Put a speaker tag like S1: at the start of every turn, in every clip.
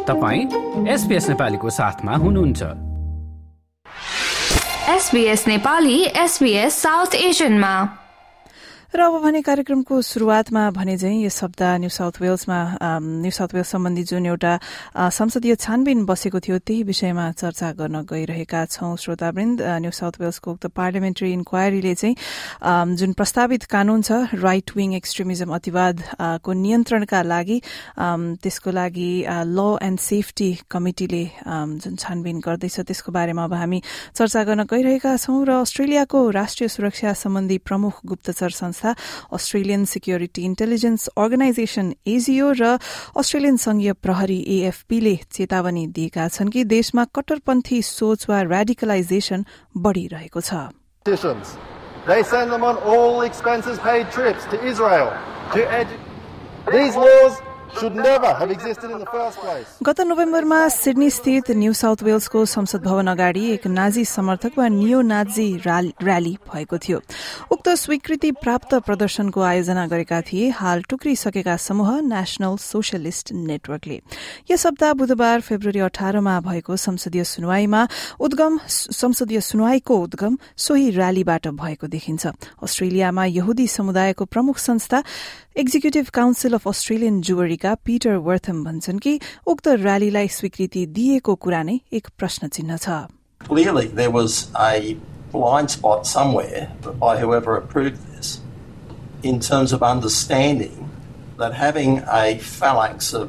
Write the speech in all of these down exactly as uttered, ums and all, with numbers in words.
S1: तपाईं एसबीएस नेपालीको साथमा हुनुहुन्छ।
S2: एसबीएस नेपाली एसबीएस साउथ एशियनमा।
S3: र अब भने कार्यक्रमको शुरूआतमा भने चाहिँ यस हप्ता न्यू साउथ वेल्समा न्यू साउथ वेल्स सम्बन्धी जुन एउटा संसदीय छानबिन बसेको थियो त्यही विषयमा चर्चा गर्न गइरहेका छौं। श्रोतावृन्द, न्यू साउथ वेल्सको उक्त पार्लियामेन्ट्री इन्क्वायरीले चाहिँ जुन प्रस्तावित कानून छ राइट विङ एक्सट्रिमिजम अतिवादको नियन्त्रणका लागि त्यसको लागि ल एन्ड सेफ्टी कमिटिले जुन छानबिन गर्दैछ त्यसको बारेमा अब हामी चर्चा गर्न गइरहेका छौं। र अस्ट्रेलियाको राष्ट्रिय सुरक्षा सम्बन्धी प्रमुख गुप्तचर संस्था Australian security intelligence organisation ASIO र अस्ट्रेलियन संघीय प्रहरी एएफपीले चेतावनी दिएका छन् कि देशमा कट्टरपन्थी सोच वा रेडिकलाइजेशन बढ़िरहेको छ।
S4: They send them on all expenses paid trips to Israel to edu- These laws should never have existed in the first place.
S3: गत नोभेम्बरमा सिडनी स्थित न्यू साउथ वेल्सको संसद भवन अगाडि एक नाजी समर्थक वा नियो नाजी र्याली भएको थियो। उक्त स्वीकृति प्राप्त प्रदर्शनको आयोजना गरेका थिए हाल टुक्रिसकेका समूह नेशनल सोशलिस्ट नेटवर्कले। यस हप्ता बुधबार फेब्रुअरी अठारमा भएको संसदीय सुनवाईमा उद्गम संसदीय सुनवाईको उद्गम सोही र्यालीबाट भएको देखिन्छ। अस्ट्रेलियामा यहुदी समुदायको प्रमुख संस्था एक्जिक्युटिभ काउन्सिल अफ अस्ट्रेलियन जुवरीका पीटर वर्थम भन्छन् कि उक्त र्यालीलाई स्वीकृति दिएको कुरा नै एक प्रश्न चिन्ह छ।
S5: Clearly there was a blind spot somewhere by whoever approved this in terms of understanding that having a phalanx of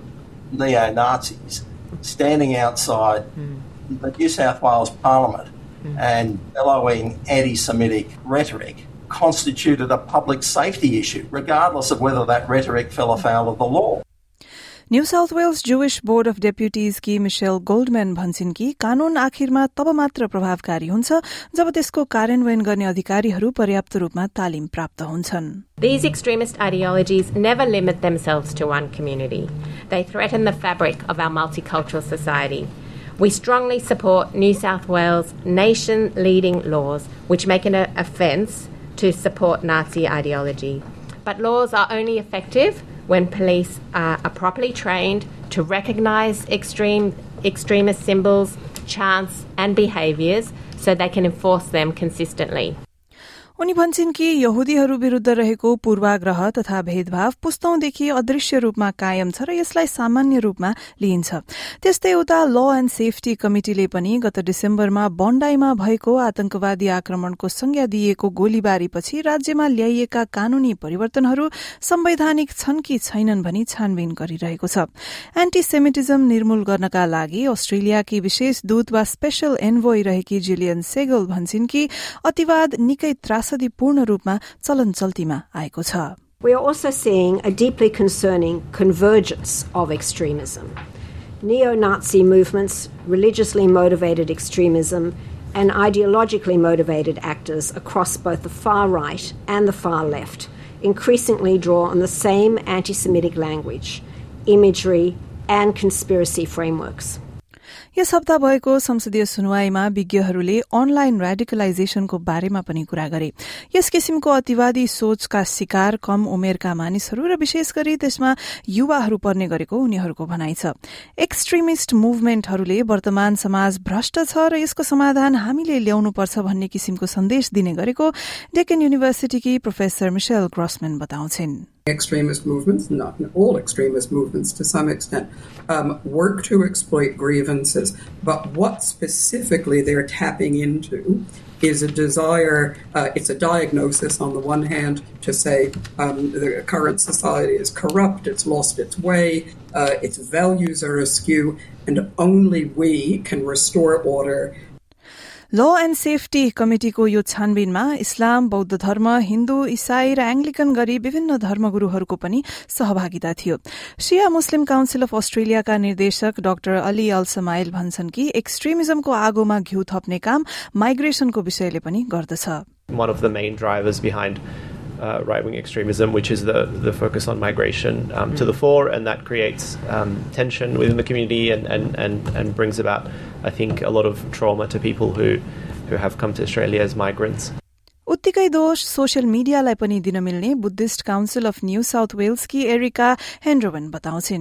S5: neo-Nazis standing outside mm. the New South Wales Parliament mm. and bellowing anti-Semitic rhetoric constituted a public safety issue, regardless of whether that rhetoric fell afoul of the law.
S3: New south wales Jewish board of deputies की Michelle Goldman भन्छन् कि कानून आखिरमा तब मात्र प्रभावकारी हुन्छ जब त्यसको कार्यान्वयन गर्ने अधिकारीहरू पर्याप्त रूपमा तालिम प्राप्त हुन्छन्।
S6: These extremist ideologies never limit themselves to one community. They threaten the fabric of our multicultural society. We strongly support New South Wales nation-leading laws which make it an offence to support Nazi ideology. But laws are only effective when police are, are properly trained to recognise extreme extremist symbols, chants and behaviours so they can enforce them consistently.
S3: उनी भन्छन् कि यहुदीहरू विरूद्ध रहेको पूर्वाग्रह तथा भेदभाव पुस्तौंदेखि अदृश्य रूपमा कायम छ र यसलाई सामान्य रूपमा लिइन्छ। त्यस्तै उता ल एन्ड सेफ्टी कमिटिले पनि गत डिसेम्बरमा बन्डाईमा भएको आतंकवादी आक्रमणको संज्ञा दिएको गोलीबारीपछि राज्यमा ल्याइएका कानूनी परिवर्तनहरू संवैधानिक छन् कि छैनन् भनी छानबिन गरिरहेको छ। एन्टी सेमिटिजम निर्मूल गर्नका लागि अस्ट्रेलियाकी विशेष दूत वा स्पेशल एन्भोय रहेकी जिलियन सेगल भन्छन् कि अतिवाद निकै त्रासदीपूर्ण रूपमा चलन चल्तीमा आएको छ।
S7: We are also seeing a deeply concerning convergence of extremism. Neo-Nazi movements, religiously motivated extremism, and ideologically motivated actors across both the far right and the far left increasingly draw on the same anti-Semitic language, imagery, and conspiracy frameworks.
S3: यस हप्ता भएको संसदीय सुनवाईमा विज्ञहरूले online रेडिकलाइजेशनको बारेमा पनि कुरा गरे। यस किसिमको अतिवादी सोचका शिकार कम उमेरका मानिसहरू र विशेष गरी त्यसमा युवाहरू पर्ने गरेको उनीहरूको भनाइ छ। एक्सट्रिमिस्ट मुभमेन्टहरूले वर्तमान समाज भ्रष्ट छ र यसको समाधान हामीले ल्याउनुपर्छ भन्ने किसिमको सन्देश दिने गरेको डेकन युनिभर्सिटीकी प्रोफेसर मिशेल ग्रसम्यान बताउँछिन्।
S8: Extremist movements, not all extremist movements to some extent, um, work to exploit grievances, but what specifically they're tapping into is a desire, uh, it's a diagnosis on the one hand to say um, the current society is corrupt, it's lost its way, uh, its values are askew, and only we can restore order.
S3: Law and safety कमिटिको यो छानबिनमा इस्लाम, बौद्ध धर्म, हिन्दू, इसाई र Anglican गरी विभिन्न धर्मगुरूहरूको पनि सहभागिता थियो। शिया मुस्लिम काउन्सिल अफ अस्ट्रेलियाका निर्देशक डाक्टर अली अल समाइल भन्छन् कि एक्सट्रिमिजमको आगोमा घिउ थप्ने काम माइग्रेशनको विषयले पनि गर्दछ।
S9: One of the main drivers behind Uh, right-wing extremism, which is the, the focus on migration um, mm. to the fore, and that creates um, tension within the community and, and, and, and brings about, I think, a lot of trauma to people who, who have come to Australia as migrants.
S3: उत्तिकै दोष social मिडियालाई पनि दिन मिल्ने Buddhist council of new south wales की Erica Hendrowan बताउँछिन्।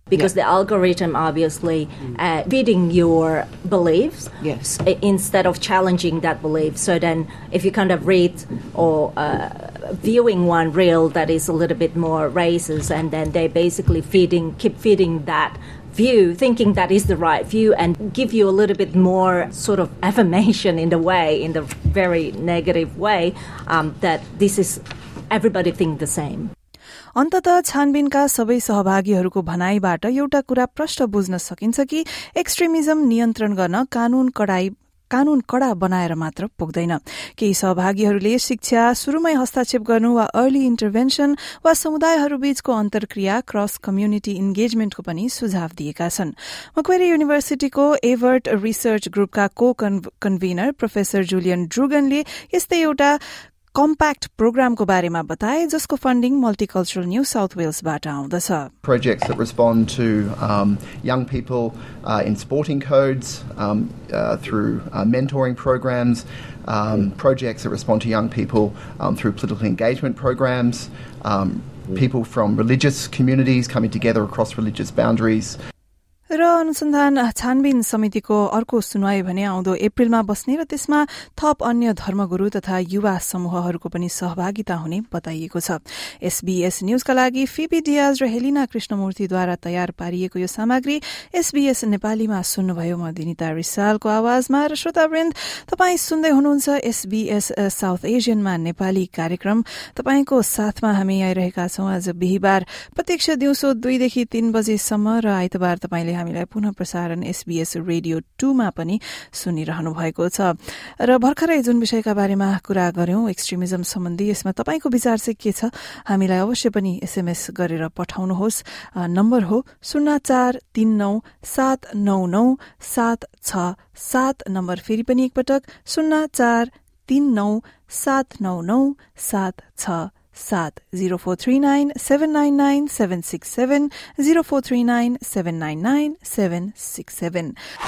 S10: Because
S11: yeah.
S10: the algorithm obviously uh, feeding your beliefs
S11: yes.
S10: instead of challenging that belief. So then if you kind of read or uh, viewing one reel that is a little bit more racist, and then they basically feeding keep feeding that view, thinking that is the right view, and give you a little bit more sort of affirmation in the way, in the very negative way, um, that this is everybody think the same.
S3: अन्ततः छानबिनका सबै सहभागीहरूको भनाइबाट एउटा कुरा प्रष्ट बुझ्न सकिन्छ कि extremism नियन्त्रण गर्न कानून कडाई कानून कडा बनाएर मात्र पुग्दैन। केही सहभागीहरूले शिक्षा सुरुमै हस्तक्षेप गर्नु वा अर्ली इन्टरभेन्सन वा समुदायहरूबीचको अन्तर्क्रिया क्रस कम्युनिटी इन्गेजमेन्टको पनि सुझाव दिएका छन्। मक्वेरी युनिभर्सिटीको एभर्ट रिसर्च ग्रुपका को कन्भीनर प्रोफेसर जुलियन ड्रुगनले यस्तै एउटा कम्प्याक्ट प्रोग्रामको बारेमा बताए जसको फन्डिङ मल्टिकल्चरल न्यू साउथ वेल्सबाट आउँदछ।
S12: Projects that respond to um, young people uh, in sporting codes, um, uh, through uh, mentoring programs, um, projects that respond to young people um, through political engagement programs, um, people from religious communities coming together across religious boundaries.
S3: र अनुसन्धान छानबिन समितिको अर्को सुनवाई भने आउँदो अप्रिलमा बस्ने र त्यसमा थप अन्य धर्मगुरू तथा युवा समूहहरूको पनि सहभागिता हुने बताइएको छ। एसबीएस न्यूजका लागि फिबी डियाज र हेलिना कृष्णमूर्तिद्वारा तयार पारिएको यो सामग्री एसबीएस नेपालीमा सुन्नुभयो। म दिनिता रिसालको आवाजमा र श्रोतावृन्द तपाई सुन्दै हुनुहुन्छ एसबीएस साउथ एशियनमा नेपाली कार्यक्रम। तपाईको साथमा हामी आइरहेका छौं आज बिहीबार प्रत्यक्ष दिउँसो दुईदेखि तीन बजेसम्म र आइतबार तपाईले हामीलाई पुनः प्रसारण एसबीएस रेडियो टू मा पनि सुनिरहनु भएको छ। र भर्खरै जुन विषयका बारेमा कुरा गर्यौं एक्सट्रिमिजम सम्बन्धी, यसमा तपाईको विचार चाहिँ के छ हामीलाई अवश्य पनि एसएमएस गरेर पठाउनुहोस्। नम्बर हो शून्य चार तीन नौ सात नौ नौ सात छ सात। नम्बर फेरि पनि एकपटक शून्य चार तीन नौ सात नौ नौ सात छ सात। zero four three nine seven nine nine seven six seven zero four three nine seven nine nine seven six seven।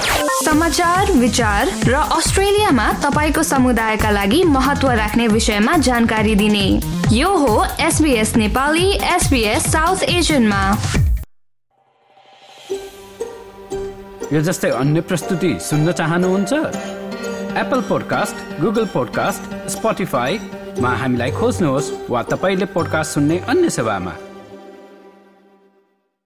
S2: समाचार, विचार र अस्ट्रेलियामा तपाईको समुदायका लागि महत्व राख्ने विषयमा जानकारी दिने यो हो एसबीएस नेपाली एसबीएस साउथ एशियनमा।
S1: यो जस्तै अन्य प्रस्तुति सुन्न चाहनुहुन्छ? Apple podcast, Google podcast, Spotify मा हामीलाई खोज्नुहोस् वा तपाईले पोडकास्ट सुन्ने अन्य सेवामा।